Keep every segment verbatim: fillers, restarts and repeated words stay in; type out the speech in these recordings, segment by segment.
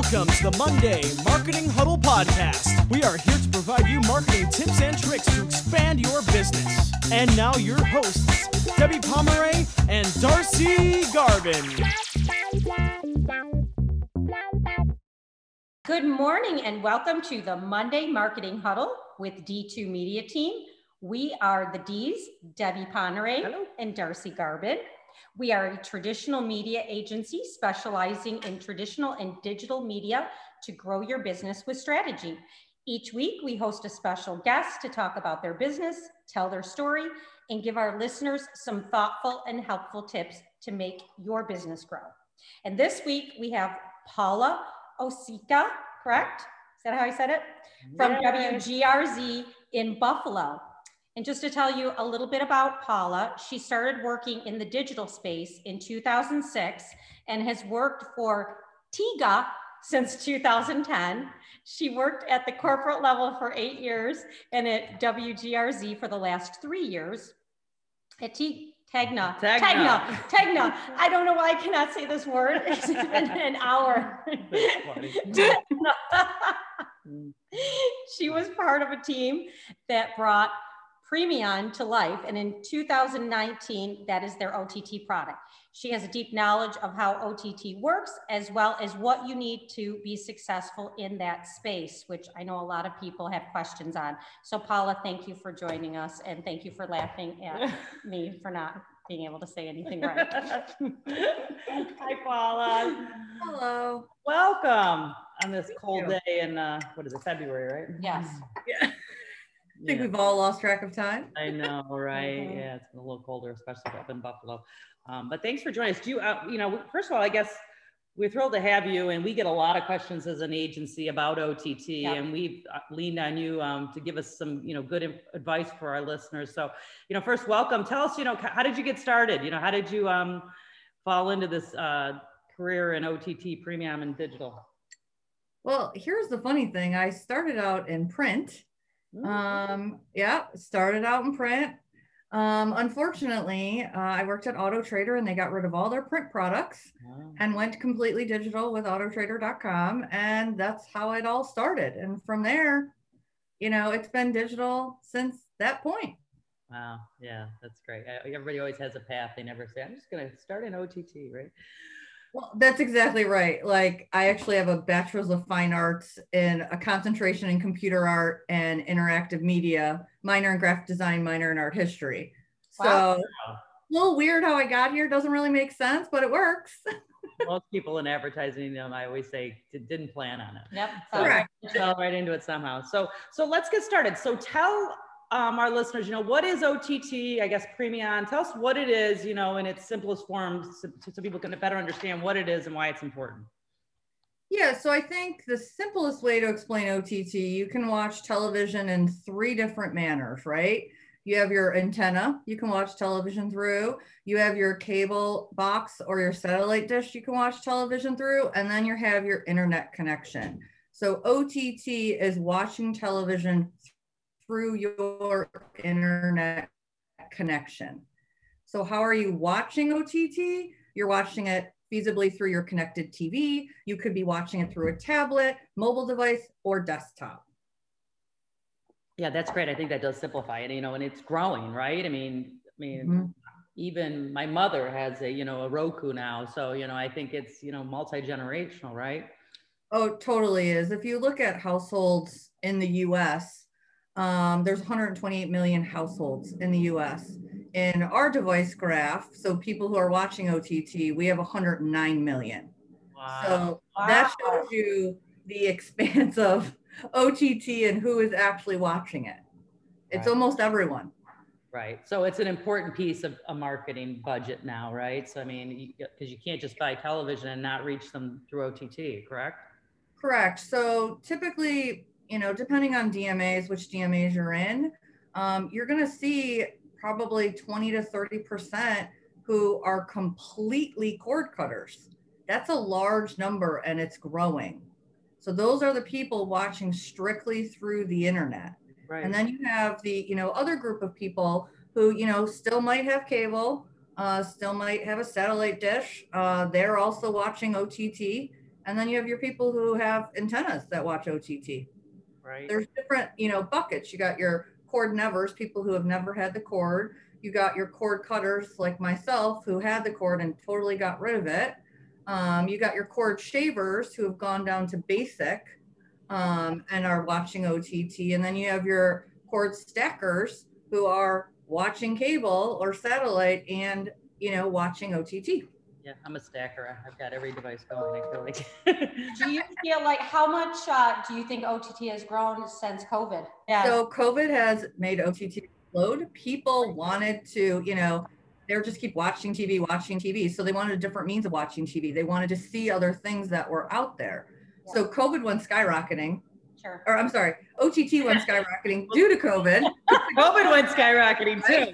Welcome to the Monday Marketing Huddle Podcast. We are here to provide you marketing tips and tricks to expand your business. And now your hosts, Debbie Pomeroy and Darcy Garvin. Good morning and welcome to the Monday Marketing Huddle with D two Media Team. We are the D's, Debbie Pomeroy and Darcy Garvin. We are a traditional media agency specializing in traditional and digital media to grow your business with strategy. Each week, we host a special guest to talk about their business, tell their story, and give our listeners some thoughtful and helpful tips to make your business grow. And this week, we have Paula Osika, correct? Is that how I said it? From Yay. W G R Z in Buffalo. And just to tell you a little bit about Paula, she started working in the digital space in two thousand six and has worked for TIGA since two thousand ten. She worked at the corporate level for eight years and at W G R Z for the last three years. At T Tegna. Tegna. Tegna. Tegna. I don't know why I cannot say this word. It's been an hour. She was part of a team that brought Premion to life, and in two thousand nineteen, that is their O T T product. She has a deep knowledge of how O T T works, as well as what you need to be successful in that space, which I know a lot of people have questions on. So Paula, thank you for joining us, and thank you for laughing at me for not being able to say anything right. Hi, Paula. Hello. Welcome on this Thank cold you. day in, uh, what is it, February, right? Yes. Yeah. I think Yeah. we've all lost track of time. I know, right? Mhm. Yeah, it's been a little colder, especially up in Buffalo. Um, but thanks for joining us. Do you, uh, you know, first of all, I guess we're thrilled to have you, and we get a lot of questions as an agency about O T T, Yeah. and we've leaned on you um, to give us some, you know, good im- advice for our listeners. So, you know, first, welcome. Tell us, you know, how did you get started? You know, how did you um, fall into this uh, career in O T T, premium, and digital? Well, here's the funny thing. I started out in print. Um, yeah, started out in print. Um, unfortunately, uh, I worked at Auto Trader and they got rid of all their print products Wow. and went completely digital with auto trader dot com. And that's how it all started. And from there, you know, it's been digital since that point. Wow. Yeah, that's great. I, everybody always has a path. They never say, I'm just going to start in O T T, right? Well, that's exactly right. Like, I actually have a bachelor's of fine arts in a concentration in computer art and interactive media, minor in graphic design, minor in art history. Wow. So a little weird how I got here. Doesn't really make sense, but it works. Most people in advertising, um, I always say, d- didn't plan on it. Yep. So Correct. fell right into it somehow. So, so let's get started. So tell um, our listeners, you know, what is O T T? I guess Premion. Tell us what it is, you know, in its simplest form, so, so people can better understand what it is and why it's important. Yeah, so I think the simplest way to explain O T T, you can watch television in three different manners, right? You have your antenna, you can watch television through. You have your cable box or your satellite dish you can watch television through, and then you have your internet connection. So O T T is watching television through your internet connection. So how are you watching O T T? You're watching it feasibly through your connected T V. You could be watching it through a tablet, mobile device, or desktop. Yeah, that's great. I think that does simplify it, you know, and it's growing, right? I mean, I mean, Mm-hmm. even my mother has a, you know, a Roku now. So, you know, I think it's, you know, multi-generational, right? Oh, it totally is. If you look at households in the U S, um, there's one hundred twenty-eight million households in the U S. In our device graph, so people who are watching O T T, we have one hundred nine million. Wow. So Wow. that shows you the expanse of O T T and who is actually watching it. It's Right. almost everyone. Right. So it's an important piece of a marketing budget now, right? So, I mean, because you, you can't just buy television and not reach them through O T T, correct? Correct. So typically, you know, depending on D M As, which D M As you're in, um, you're going to see probably twenty to thirty percent who are completely cord cutters. That's a large number and it's growing. So those are the people watching strictly through the internet. Right. And then you have the, you know, other group of people who, you know, still might have cable, uh, still might have a satellite dish. Uh, they're also watching O T T. And then you have your people who have antennas that watch O T T. Right. There's different, you know, buckets. You got your cord nevers, people who have never had the cord. You got your cord cutters like myself who had the cord and totally got rid of it. Um, you got your cord shavers who have gone down to basic um, and are watching O T T. And then you have your cord stackers who are watching cable or satellite and, you know, watching O T T. Yeah, I'm a stacker. I've got every device going, I feel like. Do you feel like, how much uh, do you think O T T has grown since COVID? Yeah. So COVID has made O T T explode. People wanted to, you know, they were just keep watching T V, watching T V. So they wanted a different means of watching T V. They wanted to see other things that were out there. Yeah. So COVID went skyrocketing. Sure. Or I'm sorry, O T T went skyrocketing due to COVID. COVID went skyrocketing too.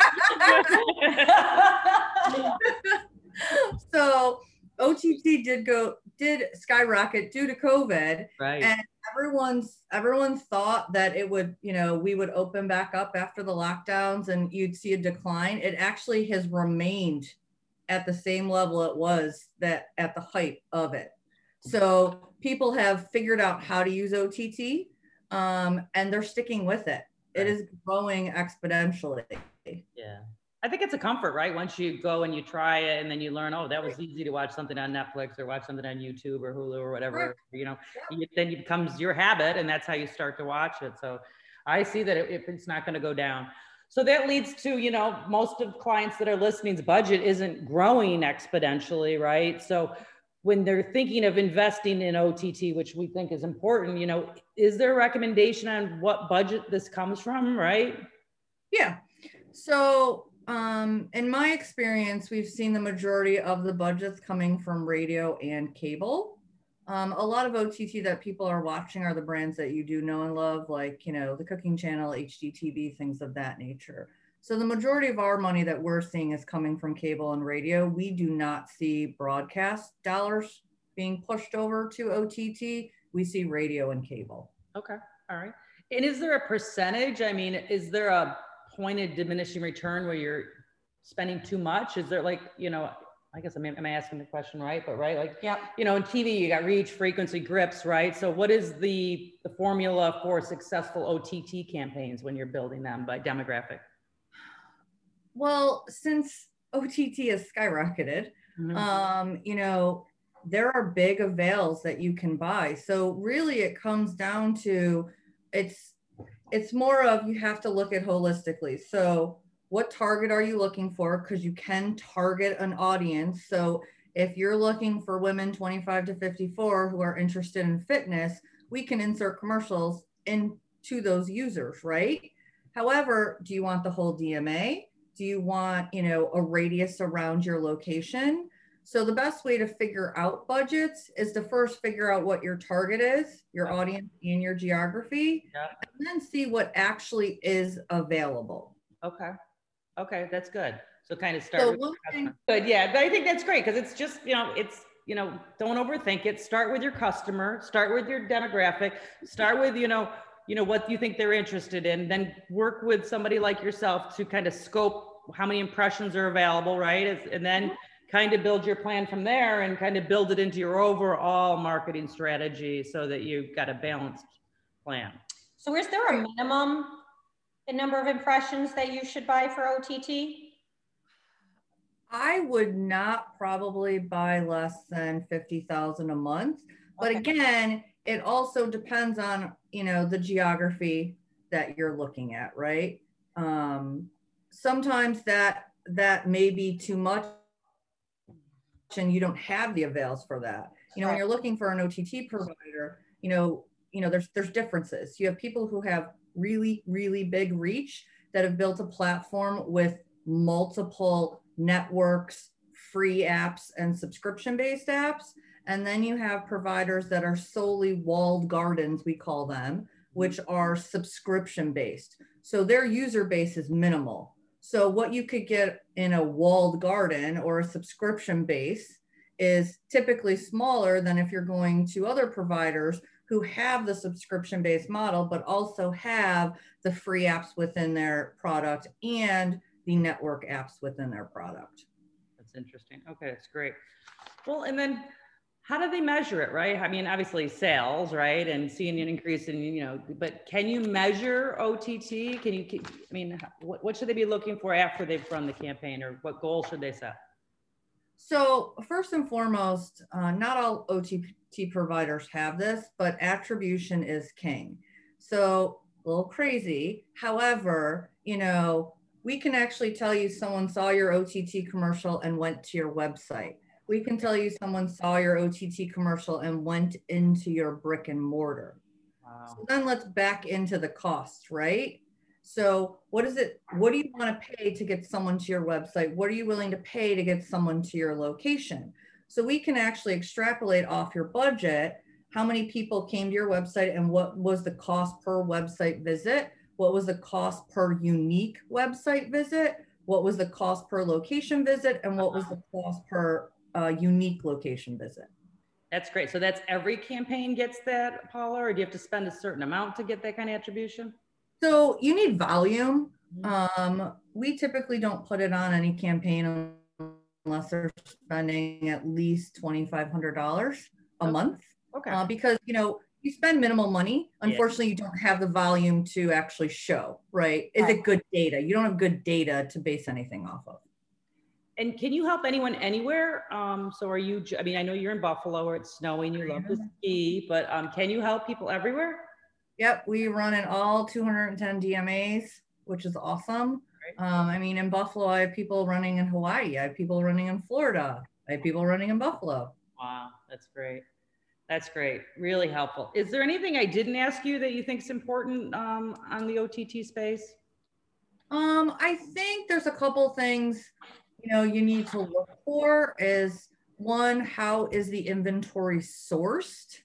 So O T T did go did skyrocket due to COVID. Right. And everyone's everyone thought that it would, you know, we would open back up after the lockdowns and you'd see a decline. It actually has remained at the same level it was that at the height of it. So people have figured out how to use O T T um, and they're sticking with it. It is growing exponentially. Yeah. I think it's a comfort, right? Once you go and you try it and then you learn, oh, that was easy to watch something on Netflix or watch something on YouTube or Hulu or whatever, right. you know, you, then it becomes your habit and that's how you start to watch it. So I see that it, it's not going to go down. So that leads to, you know, most of clients that are listening's budget isn't growing exponentially, right? So when they're thinking of investing in O T T, which we think is important, you know, is there a recommendation on what budget this comes from, right? Yeah. So um, in my experience, we've seen the majority of the budgets coming from radio and cable. Um, a lot of O T T that people are watching are the brands that you do know and love, like, you know, the Cooking Channel, H G T V, things of that nature. So the majority of our money that we're seeing is coming from cable and radio. We do not see broadcast dollars being pushed over to O T T. We see radio and cable. Okay. All right. And is there a percentage? I mean, is there a pointed diminishing return where you're spending too much? Is there like, you know, I guess I'm, am I asking the question right? But right, like, yeah, you know, in T V, you got reach, frequency, grips, right? So what is the, the formula for successful O T T campaigns when you're building them by demographic? Well, since O T T has skyrocketed, mm-hmm. um, you know, there are big avails that you can buy. So really it comes down to, it's, it's more of, you have to look at holistically. So what target are you looking for? Because you can target an audience. So if you're looking for women twenty-five to fifty-four who are interested in fitness, we can insert commercials into those users, right? However, do you want the whole D M A? Do you want, you know, a radius around your location? So the best way to figure out budgets is to first figure out what your target is, your audience and your geography, yeah. and then see what actually is available. Okay. Okay, that's good. So kind of start so with one thing, good. Yeah, but I think that's great because it's just, you know, it's, you know, don't overthink it. Start with your customer, start with your demographic, start with, you know, you know, what you think they're interested in, then work with somebody like yourself to kind of scope how many impressions are available, right? And then kind of build your plan from there and kind of build it into your overall marketing strategy so that you've got a balanced plan. So is there a minimum the number of impressions that you should buy for O T T? I would not probably buy less than fifty thousand a month. But okay. Again, it also depends on, you know, the geography that you're looking at, right? Um, sometimes that, that may be too much and you don't have the avails for that. You know, when you're looking for an O T T provider, you know, you know, there's, there's differences. You have people who have really, really big reach that have built a platform with multiple networks, free apps, and subscription-based apps. And then you have providers that are solely walled gardens, we call them, which are subscription-based. So their user base is minimal. So what you could get in a walled garden or a subscription base is typically smaller than if you're going to other providers who have the subscription-based model, but also have the free apps within their product and the network apps within their product. That's interesting. Okay, that's great. Well, and then how do they measure it, right? I mean, obviously sales, right? And seeing an increase in, you know, but can you measure O T T? Can you, I mean, what, what should they be looking for after they've run the campaign, or what goals should they set? So first and foremost, uh, not all O T T providers have this, but attribution is king. So a little crazy. However, you know, we can actually tell you someone saw your O T T commercial and went to your website. We can tell you someone saw your O T T commercial and went into your brick and mortar. Wow. So then let's back into the cost, right? So what is it? What do you want to pay to get someone to your website? What are you willing to pay to get someone to your location? So we can actually extrapolate off your budget, how many people came to your website and what was the cost per website visit? What was the cost per unique website visit? What was the cost per location visit? And what was the cost per uh, unique location visit? That's great. So that's every campaign gets that, Paula, or do you have to spend a certain amount to get that kind of attribution? So you need volume. Um, we typically don't put it on any campaign unless they're spending at least twenty-five hundred dollars a okay. month. Okay. Uh, because, you know, you spend minimal money. Unfortunately, yeah. you don't have the volume to actually show, right? Is right. it good data? You don't have good data to base anything off of. And can you help anyone anywhere? Um, so are you, I mean, I know you're in Buffalo where it's snowing, you love to ski, but um, can you help people everywhere? Yep, we run in all two hundred ten D M As, which is awesome. Right. Um, I mean, in Buffalo, I have people running in Hawaii. I have people running in Florida. I have people running in Buffalo. Wow, that's great. That's great. Really helpful. Is there anything I didn't ask you that you think is important um, on the O T T space? Um, I think there's a couple things, you know, you need to look for is one, how is the inventory sourced?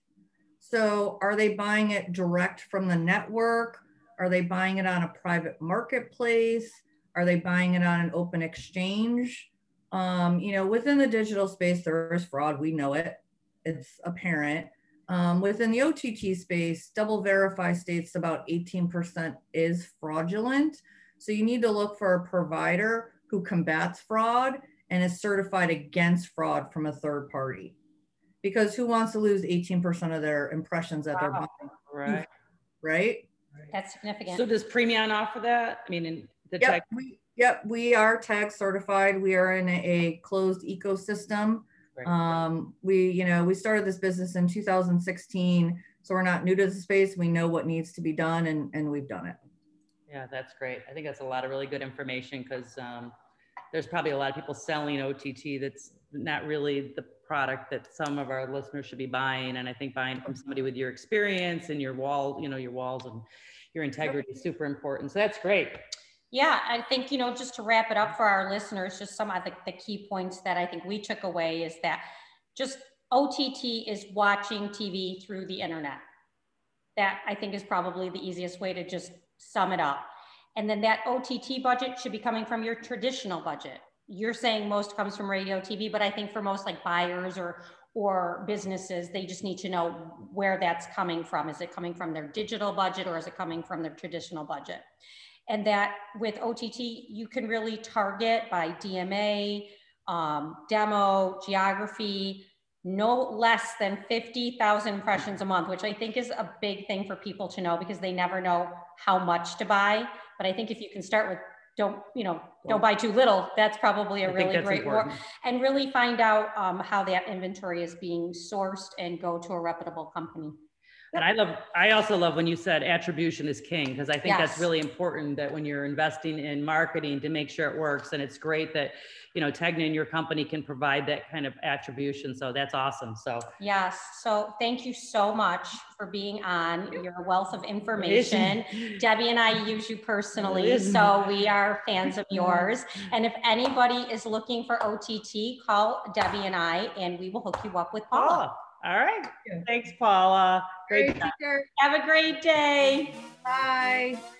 So are they buying it direct from the network? Are they buying it on a private marketplace? Are they buying it on an open exchange? Um, you know, within the digital space, there is fraud. We know it. It's apparent. Um, within the O T T space, Double Verify states about eighteen percent is fraudulent. So you need to look for a provider who combats fraud and is certified against fraud from a third party. Because who wants to lose eighteen percent of their impressions that wow. they're buying? Right. Right? That's significant. So does Premion offer that? I mean, in the yep, tech- we, yep, we are tag certified. We are in a, a closed ecosystem. Right. Um, we, you know, we started this business in two thousand sixteen. So we're not new to the space. We know what needs to be done and, and we've done it. Yeah, that's great. I think that's a lot of really good information because um, there's probably a lot of people selling O T T that's not really the product that some of our listeners should be buying. And I think buying from somebody with your experience and your wall, you know, your walls and your integrity is super important. So that's great. Yeah, I think, you know, just to wrap it up for our listeners, just some of the, the key points that I think we took away is that just O T T is watching T V through the internet. That I think is probably the easiest way to just sum it up. And then that O T T budget should be coming from your traditional budget. You're saying most comes from radio, T V, but I think for most like buyers or or businesses, they just need to know where that's coming from. Is it coming from their digital budget or is it coming from their traditional budget? And that with O T T, you can really target by D M A, um, demo, geography, no less than fifty thousand impressions a month, which I think is a big thing for people to know because they never know how much to buy. But I think if you can start with don't, you know, don't buy too little, that's probably a really great work. And really find out um, how that inventory is being sourced and go to a reputable company. And I love, I also love when you said attribution is king, because I think yes. that's really important that when you're investing in marketing to make sure it works. And it's great that, you know, Tegna and your company can provide that kind of attribution. So that's awesome. So yes. So thank you so much for being on. Your wealth of information. Debbie and I use you personally, so we are fans of yours. And if anybody is looking for O T T, call Debbie and I, and we will hook you up with Paula. Oh. All right. Thanks, Paula. Great. Have a great day. Bye.